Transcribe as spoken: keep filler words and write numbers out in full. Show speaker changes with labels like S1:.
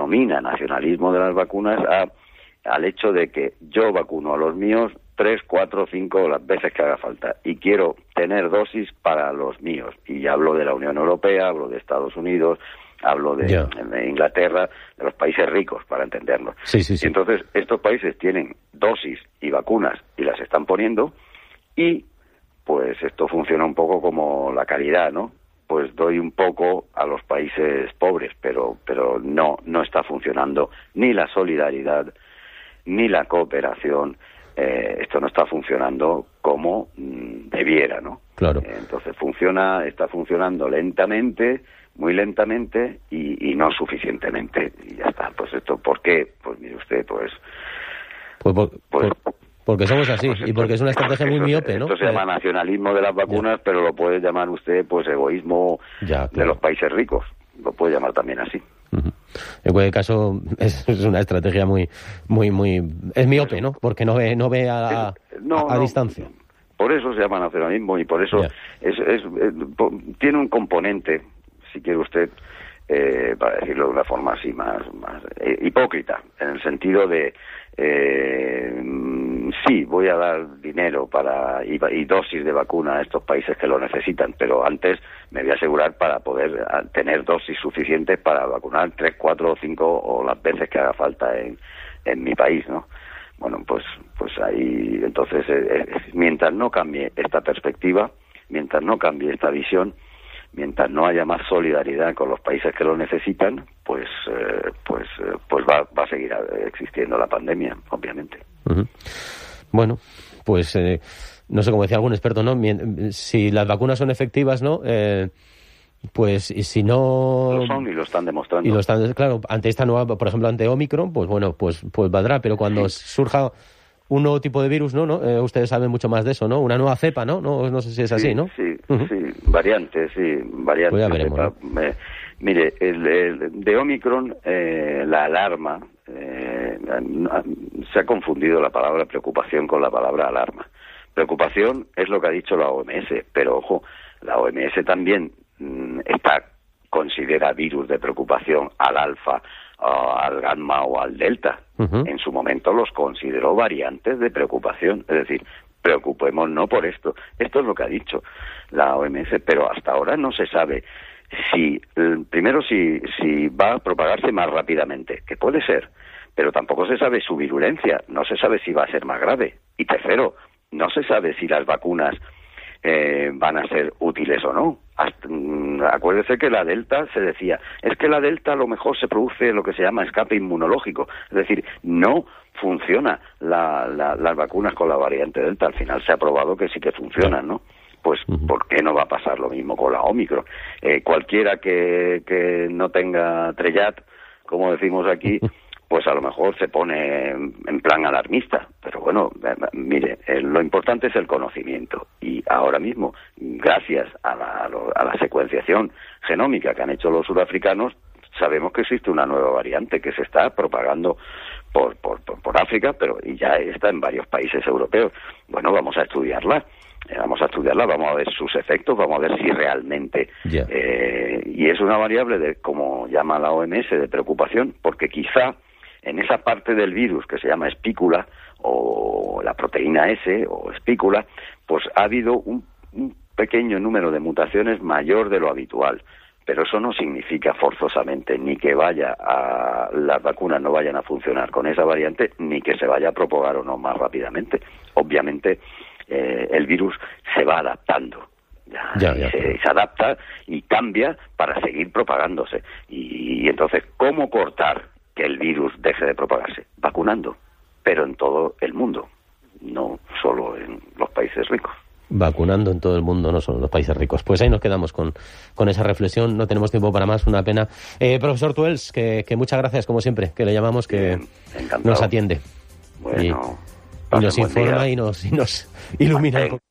S1: denomina nacionalismo de las vacunas a, al hecho de que yo vacuno a los míos tres, cuatro, cinco, las veces que haga falta, y quiero tener dosis para los míos. Y hablo de la Unión Europea, hablo de Estados Unidos, hablo de, yeah. de Inglaterra, de los países ricos, para entendernos.
S2: Sí, sí, sí.
S1: Y entonces, estos países tienen dosis y vacunas y las están poniendo, y pues esto funciona un poco como la caridad, ¿no? Pues doy un poco a los países pobres, pero pero no no está funcionando ni la solidaridad ni la cooperación. Eh, esto no está funcionando como mm, debiera, ¿no?
S2: Claro.
S1: Eh, entonces funciona, está funcionando lentamente, muy lentamente y, y no suficientemente. Y ya está. Pues esto, ¿por qué? Pues mire usted, pues...
S2: Pues, por,
S1: pues
S2: por, porque somos así,
S1: pues
S2: y porque es una estrategia muy
S1: esto,
S2: miope, ¿no?
S1: Esto se llama nacionalismo de las vacunas, ya. Pero lo puede llamar usted, pues, egoísmo ya, claro. de los países ricos. Lo puede llamar también así.
S2: Uh-huh. En cualquier caso, es, es una estrategia muy, muy, muy... Es miope, ¿no? Porque no ve, no ve a, a,
S1: no,
S2: a
S1: no,
S2: distancia.
S1: Por eso se llama nacionalismo y por eso es, es, es, tiene un componente, si quiere usted, eh, para decirlo de una forma así más, más eh, hipócrita, en el sentido de eh, sí, voy a dar dinero para y, y dosis de vacuna a estos países que lo necesitan, pero antes me voy a asegurar para poder tener dosis suficientes para vacunar tres, cuatro o cinco o las veces que haga falta en, en mi país, ¿no? Bueno, pues pues ahí, entonces, eh, eh, mientras no cambie esta perspectiva, mientras no cambie esta visión, mientras no haya más solidaridad con los países que lo necesitan, pues eh, pues eh, pues va, va a seguir existiendo la pandemia, obviamente.
S2: Uh-huh. Bueno, pues eh, no sé, como decía algún experto, ¿no? Si las vacunas son efectivas, ¿no? Eh, pues y si no...
S1: Lo son y lo están demostrando.
S2: Y lo están, claro, ante esta nueva, por ejemplo, ante Omicron, pues bueno, pues pues valdrá, pero cuando sí. surja un nuevo tipo de virus, ¿no? ¿no? Eh, ustedes saben mucho más de eso, ¿no? Una nueva cepa, ¿no? No, no sé si es así,
S1: sí,
S2: ¿no?
S1: Sí,
S2: uh-huh.
S1: sí, variantes, sí, variantes.
S2: Pues ya veremos,
S1: cepa.
S2: ¿no?
S1: Eh, mire, el, el de Omicron, eh, la alarma, eh, se ha confundido la palabra preocupación con la palabra alarma. Preocupación es lo que ha dicho la O M S, pero ojo, la O M S también mmm, está considera virus de preocupación al alfa, uh, al gamma o al delta. Uh-huh. En su momento los consideró variantes de preocupación, es decir, preocupémonos no por esto. Esto es lo que ha dicho la O M S, pero hasta ahora no se sabe si, primero, si, si va a propagarse más rápidamente, que puede ser, pero tampoco se sabe su virulencia, no se sabe si va a ser más grave. Y tercero, no se sabe si las vacunas eh, van a ser útiles o no. Hasta, mm, acuérdese que la Delta se decía, es que la Delta a lo mejor se produce lo que se llama escape inmunológico, es decir, no funciona la, la, las vacunas con la variante Delta. Al final se ha probado que sí que funcionan, ¿no? Pues, ¿por qué no va a pasar lo mismo con la Omicron? Eh, cualquiera que, que no tenga trellat, como decimos aquí, pues a lo mejor se pone en plan alarmista. Pero bueno, mire, eh, lo importante es el conocimiento. Y ahora mismo, gracias a la, a la secuenciación genómica que han hecho los sudafricanos, sabemos que existe una nueva variante que se está propagando por, por, por, por África, pero y ya está en varios países europeos. Bueno, vamos a estudiarla. Vamos a estudiarla, vamos a ver sus efectos, vamos a ver si realmente... Yeah. Eh, y es una variable, de como llama la O M S, de preocupación, porque quizá en esa parte del virus que se llama espícula, o la proteína S, o espícula, pues ha habido un, un pequeño número de mutaciones mayor de lo habitual. Pero eso no significa forzosamente ni que vaya a las vacunas no vayan a funcionar con esa variante, ni que se vaya a propagar o no más rápidamente. Obviamente... Eh, el virus se va adaptando, ya, ya, ya, se, claro. se adapta y cambia para seguir propagándose. Y, y entonces, ¿cómo cortar que el virus deje de propagarse? Vacunando, pero en todo el mundo, no solo en los países ricos.
S2: Vacunando en todo el mundo, no solo en los países ricos. Pues ahí nos quedamos con, con esa reflexión, no tenemos tiempo para más, una pena. Eh, profesor Tuels, que, que muchas gracias, como siempre, que le llamamos, que Bien, nos atiende.
S1: Bueno...
S2: Y, Y nos informa y nos, y nos ilumina.